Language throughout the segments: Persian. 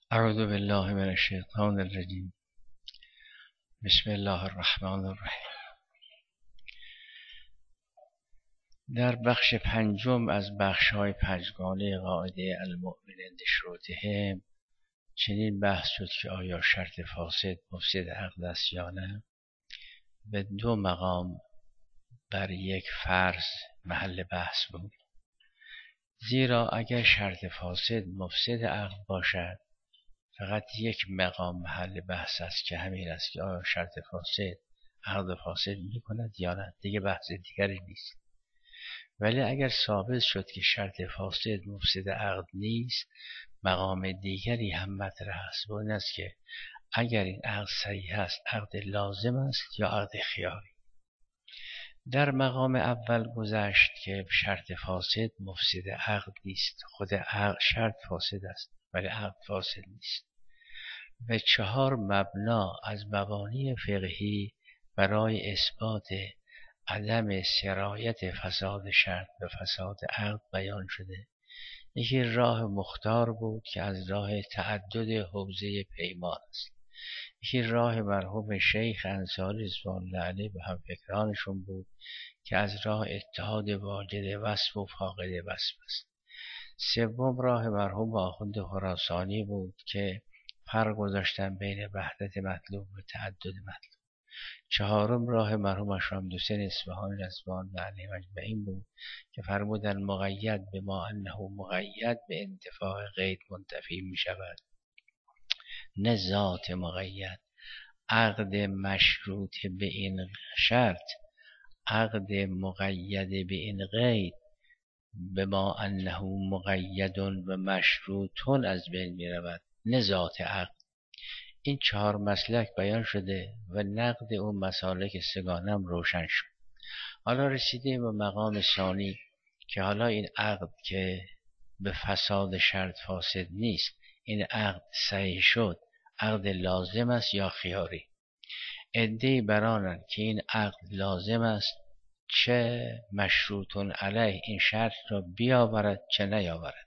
اعوذ بالله من الشیطان الرجیم. بسم الله الرحمن الرحیم. در بخش پنجم از بخش‌های پنجگانه قاعده المؤمن عند شروطهم چنین بحث شد که آیا شرط فاسد مفسد عقد است یا نه. به دو مقام بر یک فرض محل بحث بود. زیرا اگر شرط فاسد مفسد عقد باشد فقط یک مقام محل بحث است که همین است که آیا شرط فاسد عقد فاسد می کند یا نه، دیگه بحث دیگری نیست. ولی اگر ثابت شد که شرط فاسد مفسد عقد نیست، مقام دیگری هم مطرح است و این است که اگر این عقد صحیح است عقد لازم است یا عقد خیاری. در مقام اول گذشت که شرط فاسد مفسد عقد نیست، خود شرط فاسد است ولی عقد فاسد نیست. و 4 مبنا از مبانی فقهی برای اثبات عدم سرایت فساد شرط و فساد عقد بیان شده. یکی راه مختار بود که از راه تعدد حوزه پیمان است. یکی راه مرحوم شیخ انصاری رضوان الله علیه و همفکرانشون بود که از راه اتحاد واجد وصف و فاقد وصف است. سوم راه مرحوم آخوند خراسانی بود که فرق گذاشتن بین وحدت مطلوب و تعدد مطلوب. 4م راه مرحوم اشرم‌حسین اصفهانی رضوان الله علیه اجمعین بود که فرمودن مقید به ما انه مقید به انتفاع قید منتفی می شود، نه ذات مقید. عقد مشروط به این شرط، عقد مقید به این قید به ما انه مقید و مشروطون از بین می رود، نه ذات عقد. این 4 مسلک بیان شده و نقد اون مسالک سگانم روشن شد. حالا رسیدیم به مقام ثانی که حالا این عقد که به فساد شرط فاسد نیست، این عقد صحیح شد، عقد لازم است یا خیاری. عده‌ای برانند که این عقد لازم است، چه مشروطون علیه این شرط را بیاورد چه نیاورد.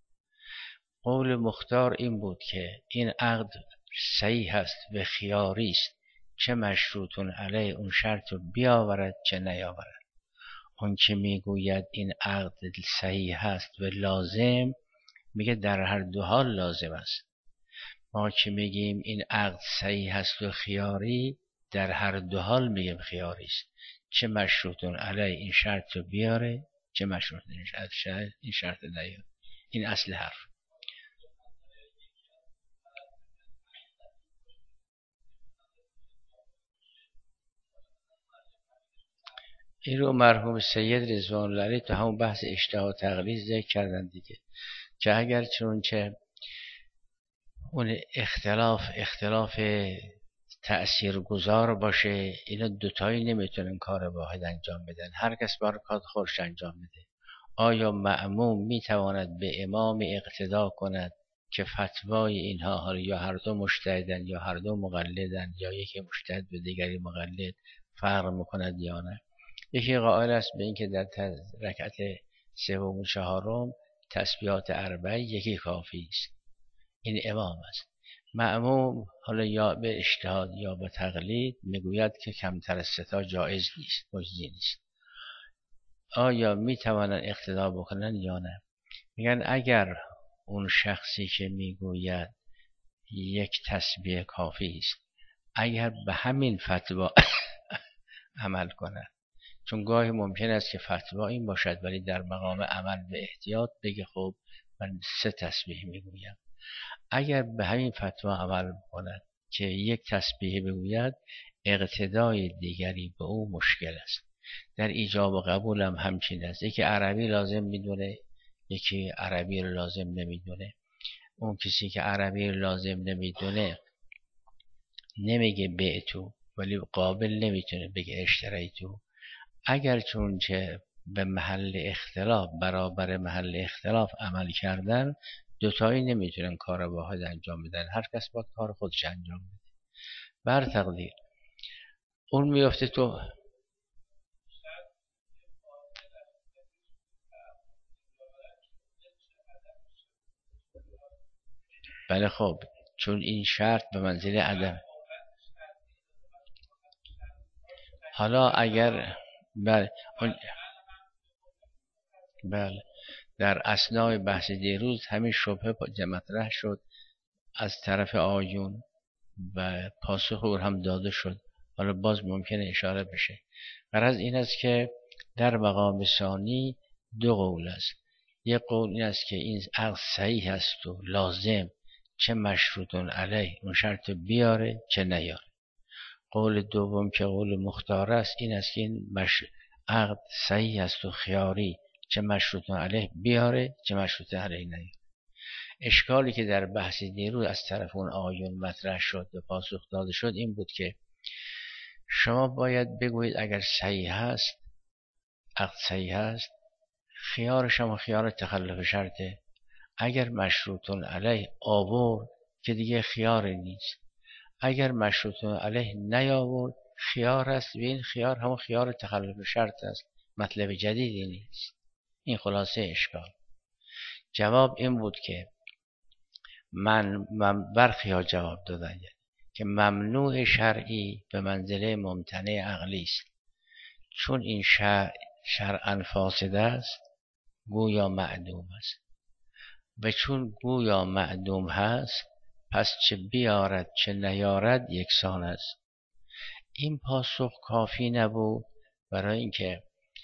قول مختار این بود که این عقد صحیح است و خیاری است، چه مشروطون علیه اون شرط رو بیاورد چه نیاورد. اون که میگوید این عقد صحیح است و لازم، میگه در هر دو حال لازم است. ما که میگیم این عقد صحیح است و خیاری، در هر دو حال میگیم خیاری است، چه مشروطون علیه این شرط رو بیاره چه مشروطون این شرط نیاره. این اصل حرف. این رو مرحوم سید رضوان الله علیه تو همون بحث اجتهاد تقلید ذکر کردن دیگه، که اگر چنانچه اون اختلاف تأثیرگذار باشه، اینا دوتایی نمیتونن کار واحد انجام بدن، هر کس باید کار خودش انجام بده. آیا مأموم میتواند به امام اقتدا کند که فتوای اینها حالا یا هر دو مجتهدن یا هر دو مقلدن یا یکی مجتهد به دیگری مقلد فرق میکند یا نه؟ یکی قائل است به اینکه در رکعت سوم و چهارم تسبیحات اربعه یکی کافی است، این امام است. مأموم حالا یا به اجتهاد یا به تقلید میگوید که کمتر از 3 جایز نیست، مجزی نیست. آیا میتوانند اقتدا بکنن یا نه؟ میگن اگر اون شخصی که میگوید یک تسبیح کافی است، اگر به همین فتوا عمل کند، چون گاهی ممکن است که فتوا این باشد ولی در مقام عمل به احتیاط بگه خب من 3 تسبیح میگویم، اگر به همین فتوا عمل کند که یک تسبیح بگوید، اقتدای دیگری به او مشکل است. در ایجاب و قبول هم همچین است، یکی عربی لازم میدونه یکی عربی رو لازم نمیدونه. اون کسی که عربی رو لازم نمیدونه نمیگه بعتو، ولی قابل نمیتونه بگه اشتریتو. اگر چونچه به محل اختلاف برابر محل اختلاف عمل کردن، دوتایی نمیتونن کار واحد انجام بدن، هر کس باید کار خودش انجام بده. بر تقدیر اون میفته تو بله خب چون این شرط به منزله عدم. حالا اگر بله در اثنای بحث دیروز همین شبهه مطرح شد از طرف آیون و پاسخ او هم داده شد. حالا باز ممکنه اشاره بشه. غرض این است که در مقام ثانی دو قول است. یک قول این است که این عقد صحیح است و لازم چه مشروطون علیه اون شرط بیاره چه نیاره. قول دوم که قول مختار است این است که این عقد صحیح است و خیاری چه مشروطون علیه بیاره چه مشروطون علیه نیاره. اشکالی که در بحث دیروز از طرف اون آیون مطرح شد و پاسخ داده شد این بود که شما باید بگویید اگر صحیح هست، عقد صحیح هست، خیار شما خیار تخلف شرطه. اگر مشروطون علیه آورد که دیگه خیار نیست. اگر مشروطون علیه نیاورد خیار است و این خیار همون خیار تخلف شرط است، مطلب جدیدی نیست. این خلاصه اشکال. جواب این بود که من برخی ها جواب دادن که ممنوع شرعی به منزله ممتنع عقلی است. چون این شرعاً فاسد است گویا معدوم است و چون گویا معدوم هست پس چه بیارد چه نیارد یکسان است. این پاسخ کافی نبود برای اینکه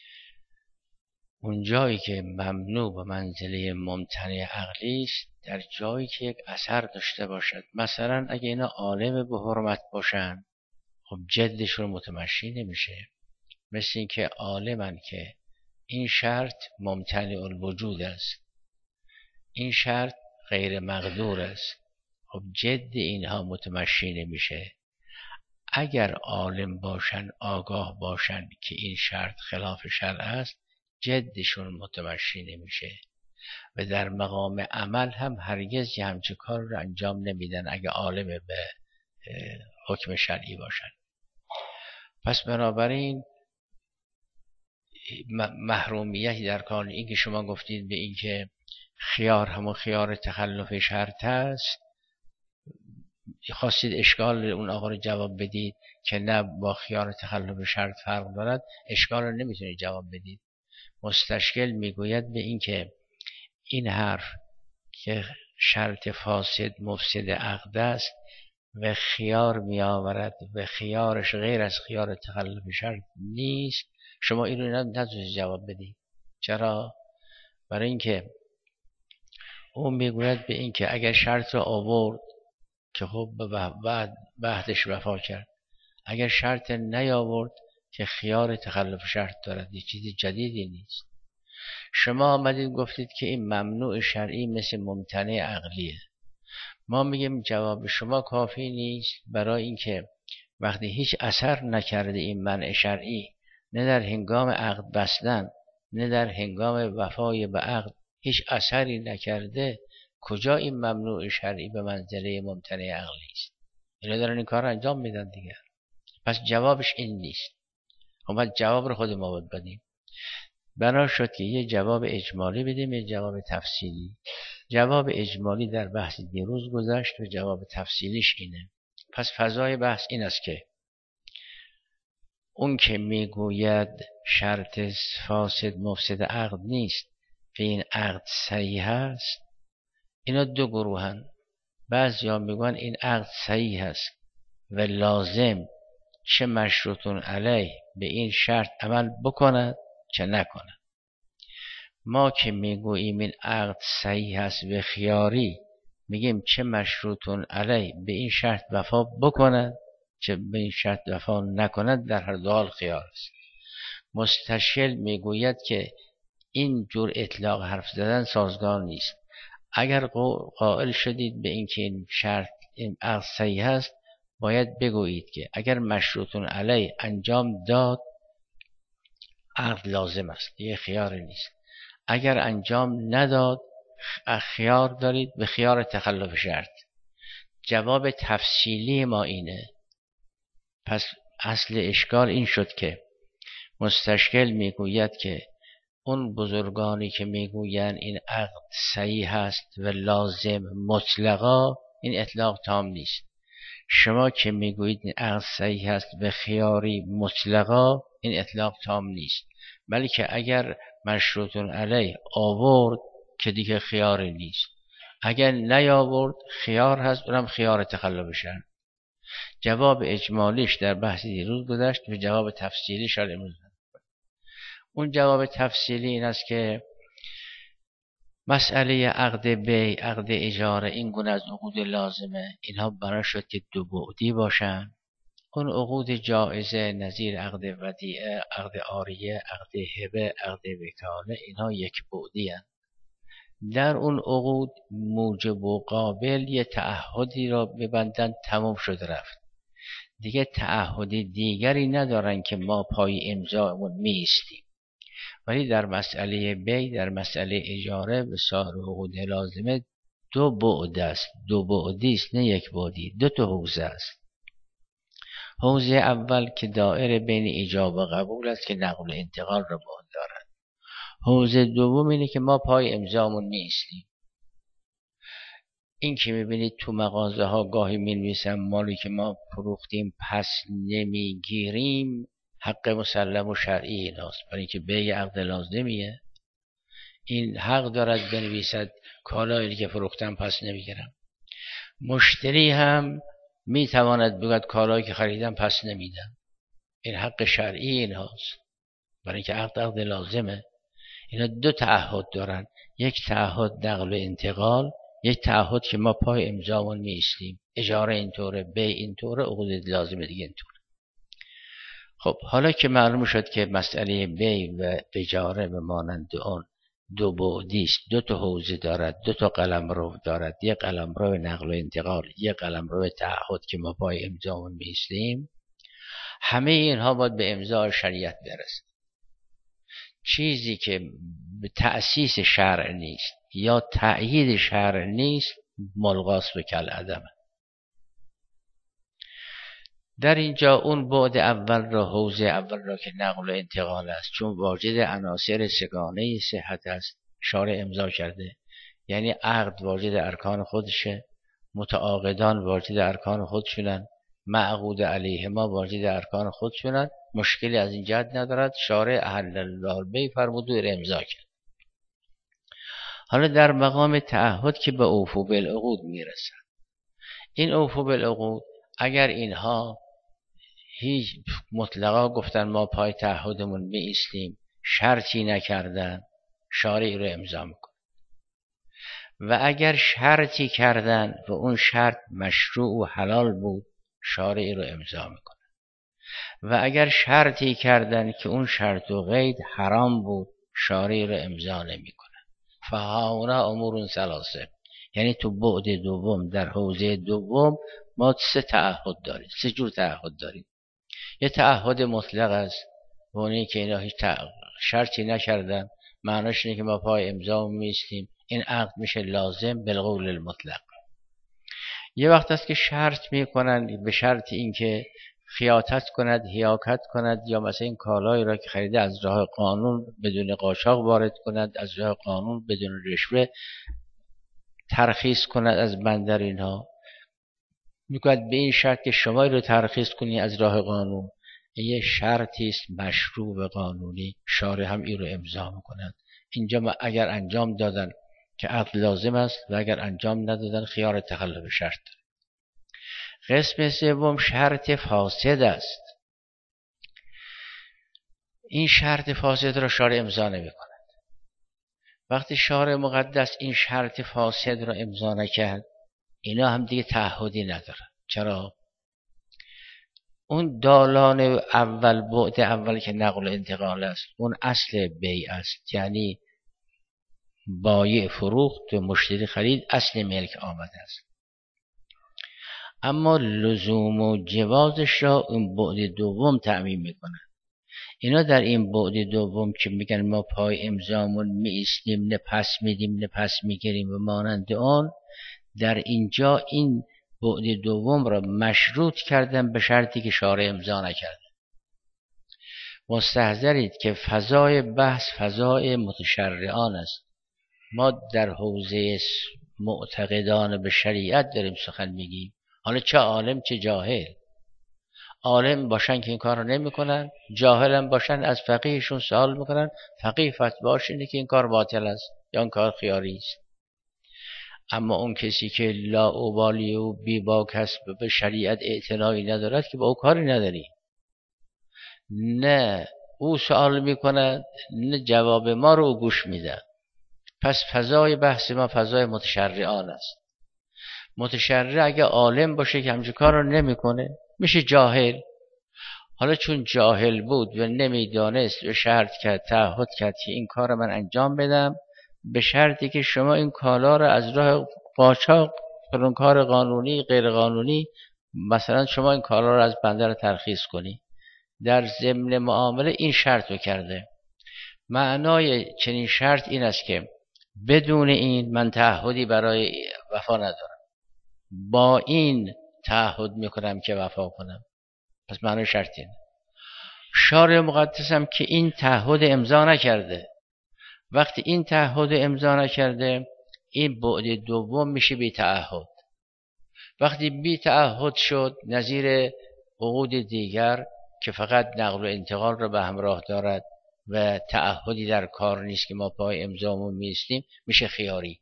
اون جایی که ممنوع به منزله ممتنع عقلی است در جایی که یک اثر داشته باشد. مثلا اگه اینا عالم به حرمت باشن خب جدشون متمشی نمیشه. مثل اینکه عالمن که این شرط ممتنع الوجود است، این شرط غیر مقدور است، خب جد اینها متمشی نمیشه. اگر عالم باشن آگاه باشن که این شرط خلاف شرع است جدشون متمشی نمیشه و در مقام عمل هم هرگز یه همچه کار رو انجام نمیدن اگه عالم به حکم شرعی باشن. پس بنابراین محرومیتی در کار این که شما گفتید به این که خیار همون خیار تخلف شرط است، خواستید اشکال اون آقا رو جواب بدید که نه با خیار تخلف شرط فرق دارد، اشکال رو نمیتونید جواب بدید. مستشکل میگوید به این که این حرف که شرط فاسد مفسد عقد است و خیار می آورد و خیارش غیر از خیار تخلف شرط نیست، شما این رو نتونید جواب بدید. چرا؟ برای اینکه اون میگوید به این که اگر شرط رو آورد که خب بعد بعدش وفا کرد، اگر شرط نیاورد که خیار تخلف شرط دارد، یه چیز جدیدی نیست. شما آمدید گفتید که این ممنوع شرعی مثل ممتنع عقلیه. ما میگیم جواب شما کافی نیست برای اینکه وقتی هیچ اثر نکرده این منع شرعی، نه در هنگام عقد بستن نه در هنگام وفای به عقد هیچ اثری نکرده، کجا این ممنوع شرعی به منزله ممتنع عقلی است؟ اینا دارن این کار رو انجام میدن دیگه. پس جوابش این نیست. خب جواب رو خود ما باید بدیم. بنا شد که یه جواب اجمالی بدیم یه جواب تفصیلی. جواب اجمالی در بحث دیروز گذشت و جواب تفصیلیش اینه. پس فضای بحث این است که اون که میگوید شرط فاسد مفسد عقد نیست و این عقد صحیح است، اینا دو گروهن. بعضیا میگن این عقد صحیح است و لازم چه مشروطون علیه به این شرط عمل بکند چه نکند. ما که میگوییم این عقد صحیح است و خیاری، میگیم چه مشروطون علیه به این شرط وفا بکند چه به این شرط وفا نکند، در هر دو حال خیار است. مستشکل میگوید که این جور اطلاق حرف زدن سازگار نیست. اگر قائل شدید به این که این شرط این عقد صحیح است، باید بگویید که اگر مشروطون علیه انجام داد عقد لازم است، یه خیار نیست. اگر انجام نداد خیار دارید به خیار تخلف شرط. جواب تفصیلی ما اینه. پس اصل اشکال این شد که مستشکل میگوید که اون بزرگانی که میگویند این عقد صحیح است و لازم مطلقا، این اطلاق تام نیست. شما که میگویید این عقد صحیح است و خیاری مطلقا، این اطلاق تام نیست. بلکه اگر مشروط علیه آورد که دیگه خیاری نیست، اگر نیاورد خیار هست، اونم خیار تخلف شرط. جواب اجمالیش در بحث دیروز گذشت و جواب تفصیلیش را امروز. اون جواب تفصیلی این است که مسئله عقد بیع، عقد اجاره، این گونه از عقود لازمه، اینها بنا شد که دو بعدی باشن. اون عقود جائزه نظیر عقد ودیعه، عقد عاریه، عقد هبه، عقد وکاله، اینها یک بعدی هستند. در اون عقود موجب و قابل یه تعهدی را ببندن، تمام شد رفت، دیگه تعهدی دیگری ندارن که ما پای امضامون میستیم. ولی در مسئله بیع، در مسئله اجاره و سایر عقود لازمه دو بعد است، دو بعدی است، نه یک بعدی، دو تا حوزه است. حوزه اول که دائره بین ایجاب و قبول است که نقل و انتقال را بعد دارد. حوزه دوم اینه که ما پای امضامون میستیم. این که میبینید تو مغازه ها گاهی مینویسن مالی که ما فروختیم پس نمیگیریم، حق مسلم و شرعی ایناست، برای اینکه بیع عقد لازمیه. این حق دارد بنویسد کالایی که فروختم پس نمیگیرم. مشتری هم میتواند بگوید کالایی که خریدم پس نمیدم. این حق شرعی ایناست، برای اینکه عقد لازمه. اینا دو تعهد دارن، یک تعهد نقل و انتقال، یک تعهد که ما پای امضامون میستیم. اجاره اینطوره، بیع اینطوره، عقود لازمه دیگه اینطوره. خب حالا که معلوم شد که مسئله بیع و اجاره به مانند اون دو بعدی است، دو تا حوزه دارد، دو تا قلمرو دارد، یک قلمرو نقل و انتقال، یک قلمرو تعهد که ما پای امضامون میستیم، همه اینها باید به امضای شریعت برسه. چیزی که به تأسیس شرع نیست یا تأیید شرع نیست، ملغاس به کالعدمه. در اینجا اون بعد اول را، حوزه اول را که نقل و انتقال است، چون واجد عناصر سگانه صحت است، شارع امضا کرده. یعنی عقد واجد ارکان خودشه، متعاقدان واجد ارکان خودشونن، معقود علیهما واجد ارکان خودشونن، مشکلی از این جهت ندارد. شارع احل الله البیع فرمود و امضا کرد. حالا در مقام تعهد که به اوفوا بالعقود میرسن. این اوفوا بالعقود اگر اینها هیچ مطلقا گفتن ما پای تعهدمون میایستیم، شرطی نکردن، شارع رو امضا میکنه. و اگر شرطی کردن و اون شرط مشروع و حلال بود، شارع رو امضا میکنه. و اگر شرطی کردن که اون شرط و قید حرام بود، شارع رو امضا نمیکنه. فهاونا امور ثلاثه. یعنی تو بعد دوم، در حوزه دوم ما سه تعهد داریم، سه جور تعهد داریم. یه تعهد مطلق است، و اونی که اینا هیچ شرطی نکردن، معناش اینه که ما پای امضا میستیم، این عقد میشه لازم بالقول المطلق. یه وقت است که شرط میکنن به شرط اینکه خیاطت کند، حیاکت کند، یا مثلا این کالایی را که خریده از راه قانون بدون قاچاق وارد کند، از راه قانون بدون رشوه ترخیص کند از بندر. اینها میگوید به این شرط که شما رو ترخیص کنی از راه قانون، یه شرطی است مشروع و قانونی، شارع هم این رو امضا میکند. اینجا اگر انجام دادن که عقد لازم است، و اگر انجام ندادن خیار تخلف شرط. قسم سوم شرط فاسد است. این شرط فاسد را شارع امضا نمیکند. وقتی شارع مقدس این شرط فاسد را امضا نکرد، اینا هم دیگه تعهدی ندارن. چرا؟ اون دالان اول، بعد اول که نقل و انتقال است، اون اصل بیع است، یعنی بایع فروخت و مشتری خرید، اصل ملک آمده است. اما لزوم و جوازش را اون بعد دوم تعمیم میکنن. اینا در این بعد دوم که میگن ما پای امضامون میایستیم، نه پس میدیم نه پس میگیریم و مانند آن، در اینجا این بعد دوم را مشروط کردن به شرطی که شارع امضا نکرده. مستحضرید که فضای بحث فضای متشرعان است. ما در حوزه معتقدان به شریعت داریم سخن میگیم، حالا چه عالم چه جاهل. عالم باشن که این کار رو نمی کنن، جاهل هم باشن از فقیهشون سوال میکنن، فقیه فتواش اینه که این کار باطل است یا این کار خیاری است. اما اون کسی که لاابالی و بیباک هست به شریعت اعتنایی ندارد که با او کاری نداری. نه او سوال میکند نه جواب ما رو گوش میده. پس فضای بحث ما فضای متشرعان است. متشرع اگه عالم باشه که همچین کار رو نمیکنه میشه جاهل. حالا چون جاهل بود و نمیدانست و شرط کرد تعهد کرد که این کار رو من انجام بدم به شرطی که شما این کالا رو از راه قاچاق فرون کار قانونی غیر قانونی مثلا شما این کالا رو از بنده ترخیص کنی، در ضمن معامله این شرط رو کرده. معنای چنین شرط این است که بدون این من تعهدی برای وفا ندارم، با این تعهد میکنم که وفا کنم. پس معنای شرط اینه. شارع مقدس هم که این تعهد امضا نکرده. وقتی این تعهد امضا نکرده این بعد دوم میشه بی تعهد. وقتی بی تعهد شد نظیر عقود دیگر که فقط نقل و انتقال رو به همراه دارد و تعهدی در کار نیست که ما پای امضامون میستیم میشه خیاری.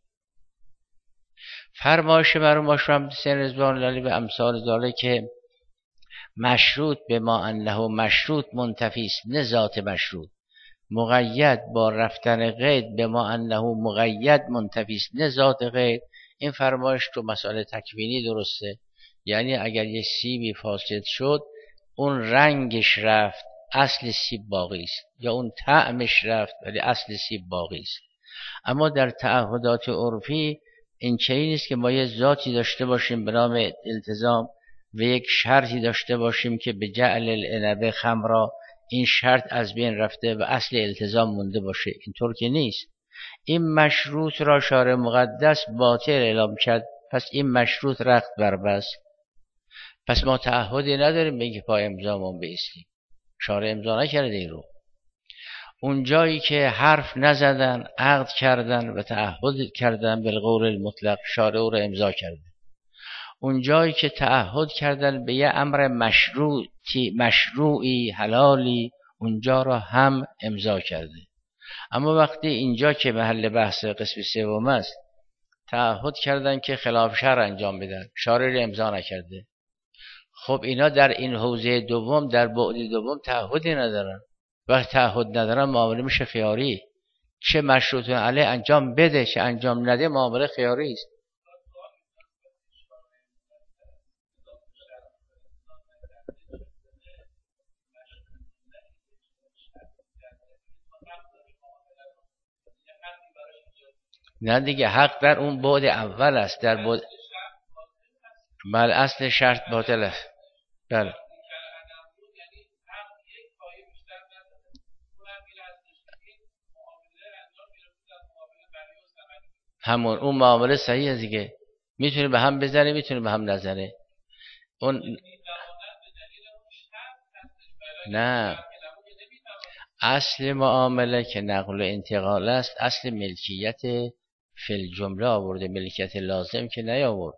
فرمایش مرحوم محمد حسین رضوان الله به امثال ذالک که مشروط به ما انه مشروط منتفی است نه ذات مشروط، مقید با رفتن قید به ما انه مقید منتفی است نه ذات قید. این فرمایش تو مسائل تکوینی درسته، یعنی اگر یک سیبی فاسد شد اون رنگش رفت اصل سیب باقی است، یا اون طعمش رفت ولی اصل سیب باقی است. اما در تعهدات عرفی این چنین نیست که ما یه ذاتی داشته باشیم به نام التزام و یک شرطی داشته باشیم که به جعل العنب خمرا این شرط از بین رفته و اصل التزام مونده باشه. اینطور که نیست. این مشروط را شارع مقدس باطل اعلام کرد، پس این مشروط رخت بربست. پس ما تعهدی نداریم به اینکه پای امضامون بایستیم. شارع امضا نکرده این رو. اون جایی که حرف نزدن عقد کردن و تعهد کردن بالقول المطلق شارع او را امضا کرده. اون جایی که تعهد کردن به یه امر مشروعی حلالی اونجا را هم امضا کرده. اما وقتی اینجا که محل بحث قسم سوم است تعهد کردن که خلاف شرع انجام بدن، شارع را امضا نکرده، خب اینا در این حوزه دوم در بعد دوم تعهدی ندارن. وقتی تعهد ندارن معامله میشه خیاری. چه مشروط علیه انجام بده چه انجام نده معامله خیاری است. نه دیگه حق در اون بعد اول است. در بعد بله اصل شرط باطل است. بله همون اون معامله صحیحه دیگه، میتونه به هم بزنه میتونه به هم نزنه. اون نه اصل معامله که نقل و انتقال است اصل ملکیت فی الجمله آورده، ملکیت لازم که نیاورد.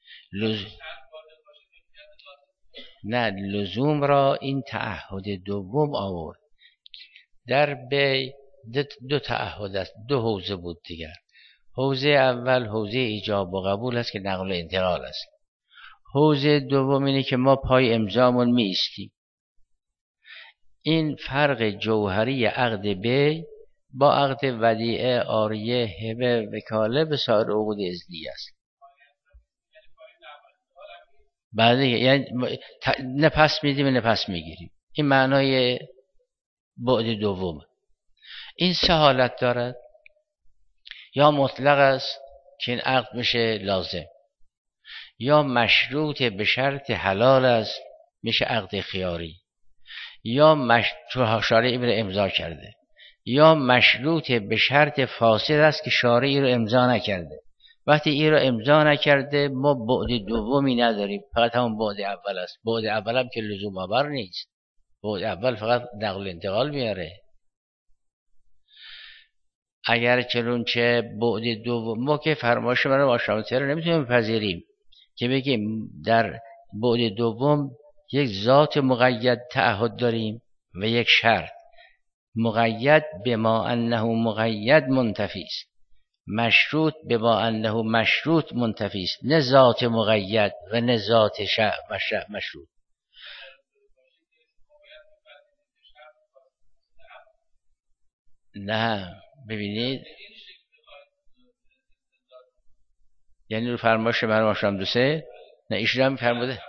نه لزوم را این تعهد دوم آورد. در بی دو تعهد است، دو حوزه بود دیگر. حوزه اول حوزه ایجاب و قبول است که نقل و انتقال است. حوزه دوم اینه که ما پای امضامون می ایستیم. این فرق جوهری عقد بی با عقد ودیعه، عاریه، هبه، وکاله به سایر عقود اذنی است. بعد یعنی نه پس میدیم نه پس میگیریم. این معنای بعد دوم. این سه حالت دارد. یا مطلق است که این عقد میشه لازم، یا مشروط به شرط حلال است میشه عقد خیاری، یا شارعی رو امضا کرده، یا مشروط به شرط فاسد است که شارعی رو امضا نکرده. وقتی این رو امضا نکرده ما بعد دومی نداریم، فقط همون بعد اول است. بعد اول هم که لزوم آور نیست. بعد اول فقط نقل و انتقال میاره. اگر چنونچه بعد دوم، ما که فرمایش من واشنگتن رو نمیتونیم بپذیریم که بگیم در بعد دوم یک ذات مقید تعهد داریم و یک شرط مقید به ما انه مقید منتفی است، مشروط به ما انه مشروط منتفی است، نه ذات مقید و نه ذات مشروط. نه ببینید، یعنی رو فرمایش من باشم دوسته، نه ایشون هم فرموده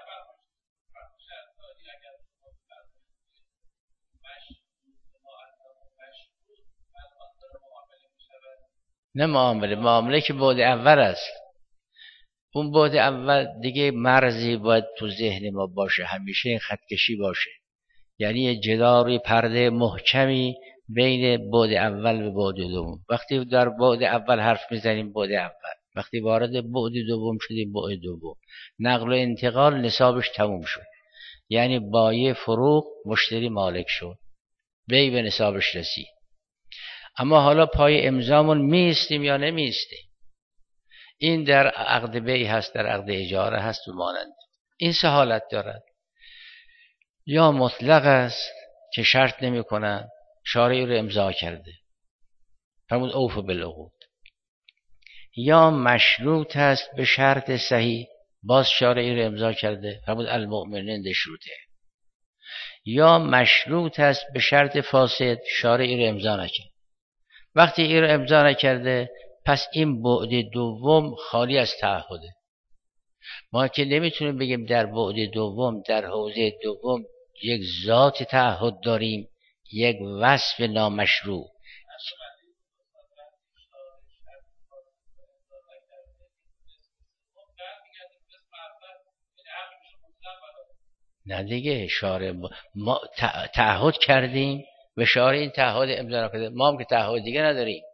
نه معامله که بعد اول است. اون بعد اول دیگه مرزی باید تو ذهن ما باشه، همیشه این خط کشی باشه، یعنی یه جداری پرده محکمی بین بعد اول و بعد دوم. وقتی در بعد اول حرف میزنیم بعد اول، وقتی وارد بعد دوم شدیم بعد دوم، نقل و انتقال نصابش تموم شد، یعنی بایع فروخت، مشتری مالک شد، بی به نصابش رسید. اما حالا پای امضامون میستیم یا نمیستیم؟ این در عقد بیع هست، در عقد اجاره هست و مانند. این سه حالت دارد: یا مطلق است که شرط نمی کنن، شارعی رو امضا کرده، فرمود اوف بالعقود. یا مشروط است به شرط صحیح، باز شارعی رو امضا کرده، فرمود المؤمنین بشروطه. یا مشروط است به شرط فاسد، شارعی رو امضا نکرده. وقتی این رو امضا نکرده، پس این بعد دوم خالی از تعهده. ما که نمیتونیم بگیم در بعد دوم، در حوزه دوم یک ذات تعهد داریم، یک وصف نامشروع. نه دیگه، شارع ما تعهد کردیم و شارع این تعهد امضا نکرده، ما هم که تعهد دیگه نداریم.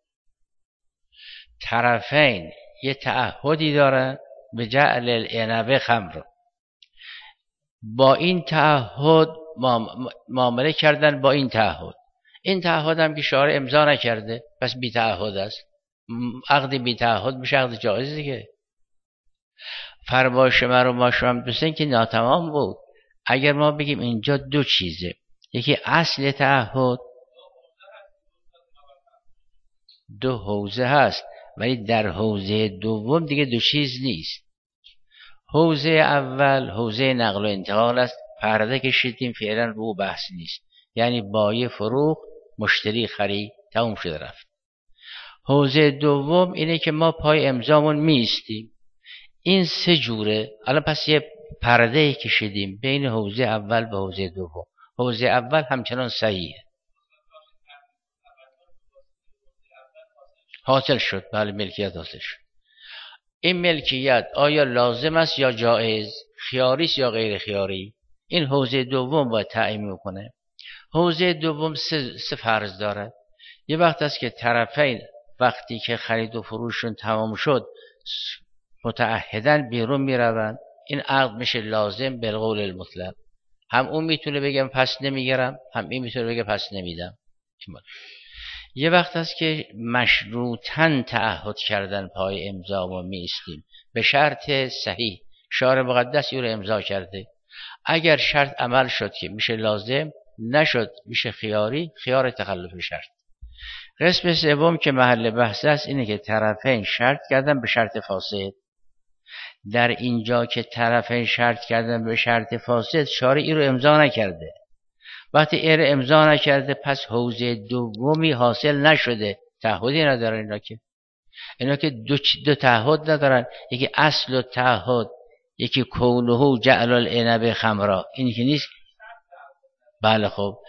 طرفین یه تعهدی دارن به جعل العنب خمر، با این تعهد معامله کردن، با این تعهد. این تعهد هم که شارع امضا نکرده، پس بی تعهد است. عقد بی تعهد میشه عقد جایز دیگه. فرمایش من رو ما شما دوستان که ناتمام بود. اگر ما بگیم اینجا دو چیزه، یکی اصل تعهد، دو حوزه هست، ولی در حوزه دوم دیگه دو چیز نیست. حوزه اول حوزه نقل و انتقال است، پرده کشیدیم، فعلا رو بحث نیست، یعنی بایع فروخت، مشتری خرید، تموم شده رفت. حوزه دوم اینه که ما پای امضامون میستیم. این سه جوره. الان پس یه پرده کشیدیم بین حوزه اول و حوزه دوم. حوزه اول همچنان صحیحه، حاصل شد، بله ملکیت حاصل شد. این ملکیت آیا لازم است یا جایز، خیاری است یا غیر خیاری، این حوزه دوم باید تعیین میکنه. حوزه دوم سه فرض دارد. یه وقت است که طرفین وقتی که خرید و فروششون تمام شد متعهدن بیرون میروند، این عقد میشه لازم بالقول المطلق. هم اون میتونه بگم پس نمیگیرم، هم این میتونه بگه پس نمیدم. یه وقت است که مشروطاً تعهد کردن پای امضا و میستیم به شرط صحیح، شارع مقدس او رو امضا کرده. اگر شرط عمل شد که میشه لازم، نشد میشه خیاری، خیار تخلف شرط. قسم سوم که محل بحث است اینه که طرفین شرط کردن به شرط فاسد. در اینجا که طرفین شرط کردن به شرط فاسد، شارع این رو امضا نکرده. وقتی این رو امضا نکرده، پس حوزه دومی حاصل نشده، تعهدی ندارن اینا که دو تعهد ندارن، یکی اصل و تعهد، یکی کونه جعل العنب خمرا، این که نیست. بله خب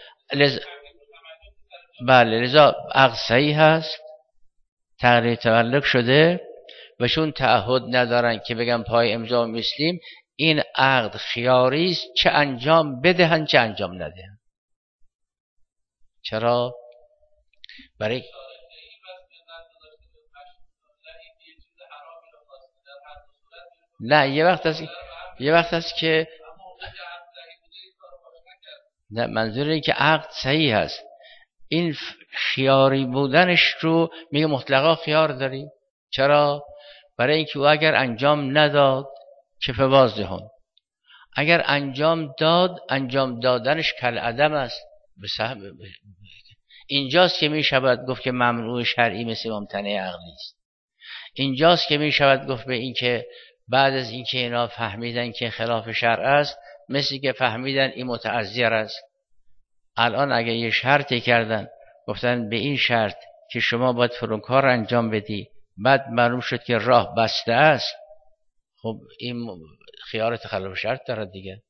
بله لذا عقد صحیح هست، تغییر تملک شده و چون تعهد ندارن که بگن پای امضا میسلیم، این عقد خیاری است، چه انجام بدهن چه انجام ندهن. چرا؟ برای نه، یه وقت هست که نه، منظور اینه که عقد صحیح هست. این خیاری بودنش رو میگه مطلقا خیار داری. چرا؟ برای اینکه او اگر انجام نداد که فوازهن، اگر انجام داد انجام دادنش کالعدم است. اینجاست که می شود گفت که ممنوع شرعی مثل ممتنع عقلی است. اینجاست که می شود گفت به این که بعد از اینکه اینا فهمیدن که خلاف شرع است، مثل که فهمیدن این متعذر است، الان اگه یه شرطی کردن گفتن به این شرط که شما باید فلان کار انجام بدی، بعد معلوم شد که راه بسته است، خب این خیار تخلف شرط داره دیگه.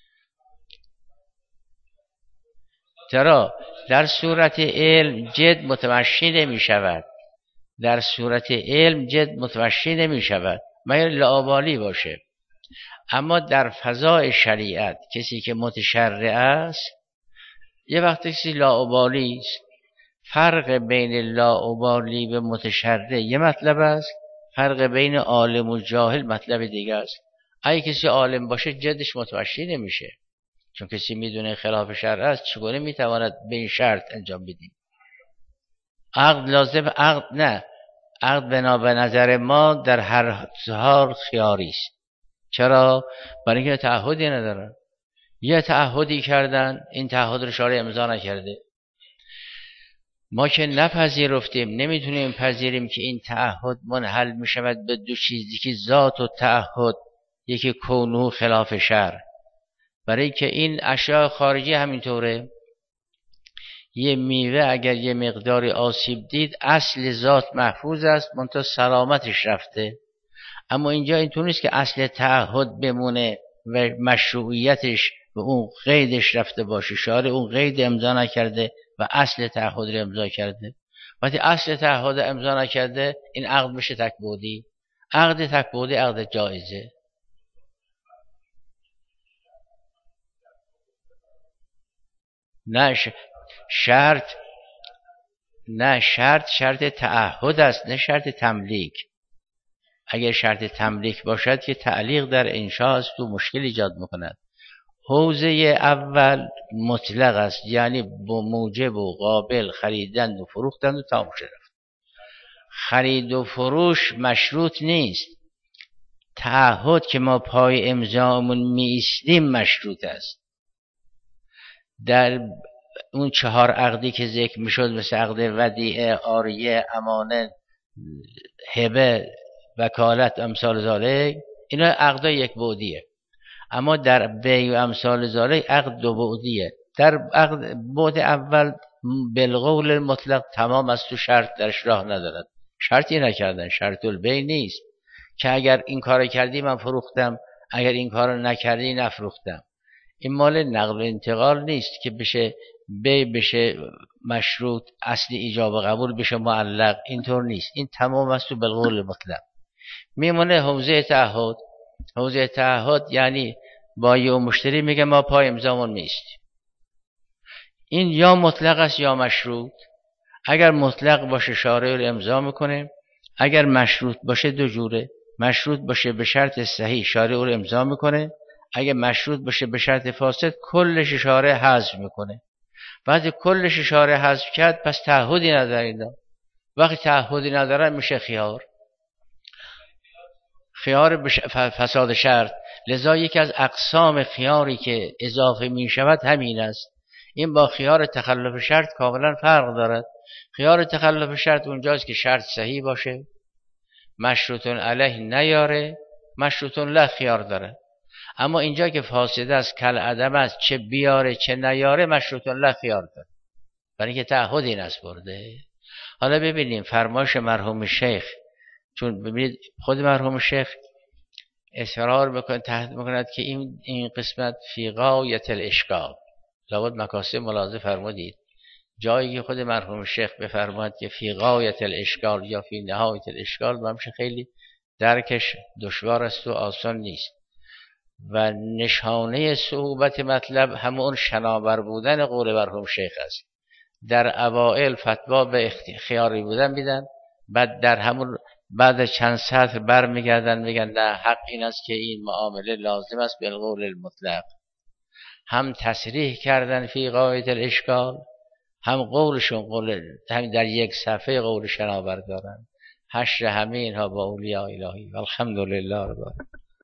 چرا؟ در صورت علم جد متمشی نمی شود. در صورت علم جد متمشی نمی شود مگر لاابالی باشه. اما در فضای شریعت کسی که متشرع است، یه وقتی کسی لاابالی است. فرق بین لاابالی و متشرع یه مطلب است، فرق بین عالم و جاهل مطلب دیگه است. اگه کسی عالم باشه جدش متمشی نمیشه، چون کسی میدونه خلاف شرع است، چگونه میتواند به این شرط انجام بدیم؟ عقد لازم، عقد نه، عقد بنا به نظر ما در هر حال خیاری است. چرا؟ برای اینکه تعهدی ندارن. یه تعهدی کردن، این تعهد رو شارع امضا نکرده، ما که نپذیرفتیم، نمیتونیم پذیریم که این تعهد منحل میشود به دو چیزی که ذات و تعهد، یکی کونه خلاف شرع. برای که این اشیاء خارجی همینطوره. یه میوه اگر یه مقداری آسیب دید، اصل ذات محفوظ است، منتها سلامتش رفته. اما اینجا اینطور نیست که اصل تعهد بمونه و مشروعیتش و اون قیدش رفته باشه. شارع اون قید امضا نکرده و اصل تعهد رو امضا کرده. وقتی اصل تعهد امضا نکرده، این عقد میشه تکبودی. عقد تکبودی عقد جایزه. نه شرط تعهد است، نه شرط تملیک. اگر شرط تملیک باشد که تعلیق در انشاء است و مشکل ایجاد میکند. حوزه اول مطلق است، یعنی با موجب و قابل خریدن و فروختن و تمام شد. خرید و فروش مشروط نیست. تعهد که ما پای امضامون می ایستیم مشروط است. در اون 4 عقدی که ذکر میشد، مثل عقد ودیعه، عاریه، امانه، هبه، وکالت، امثال ذالک، اینا عقد یک بعدیه. اما در بیع و امثال ذالک عقد 2 بعدیه. در عقد بعد اول بالقول المطلق تمام است و شرط درش راه ندارد. شرطی نکردن، شرط البیع نیست که اگر این کار کردی من فروختم، اگر این کار نکردی نفروختم. این مال نقل و انتقال نیست که بشه بیع بشه مشروط، اصل ایجاب و قبول بشه معلق. اینطور نیست، این تمام است و بالقول المطلق. میمونه حوزه تعهد. حوزه تعهد یعنی بایع و مشتری میگه ما پای امضامون نیستیم. این یا مطلق است یا مشروط. اگر مطلق باشه شارع رو امضا میکنه، اگر مشروط باشه 2 جوره. مشروط باشه به شرط صحیح، شارع رو امضا میکنه. اگر مشروط باشه به شرط فاسد، کلش شارع حذف میکنه. بعد کلش شارع حذف کرد، پس تعهدی نداره. وقتی تعهدی نداره میشه خیار. خیار فساد شرط. لذا یکی از اقسام خیاری که اضافه می شود همین است. این با خیار تخلف شرط کاملا فرق دارد. خیار تخلف شرط اونجاست که شرط صحیح باشه، مشروطون علیه نیاره، مشروطون له خیار داره. اما اینجا که فاسده است، کالعدم است، چه بیاره چه نیاره، مشروطون له خیار داره، برای اینکه تعهدی نسپرده. حالا ببینیم فرمایش مرحوم شیخ، چون ببینید خود مرحوم شیخ اصرار میکنه، تحت میکند که این قسمت فی غایت الاشکال، لابد مکاسب ملاحظه فرمودید. جایی که خود مرحوم شیخ بفرماید که فی غایت الاشکال یا فی نهایت الاشکال، بهمشه خیلی درکش دشوار است و آسان نیست. و نشانه صعوبت مطلب همون شناور بودن قول مرحوم شیخ است. در اوائل فتوا به خیاری بودن میدن، بعد در همون بعد چند سطر بر میگردن میگن نه، حق این است که این معامله لازم است بالقول المطلق. هم تصریح کردن فی غایت الاشکال، هم قولشون قول همین در یک صفحه قول شناور دارن. حشر همه اینها با اولیاء الهی. الحمدلله رب العالمین.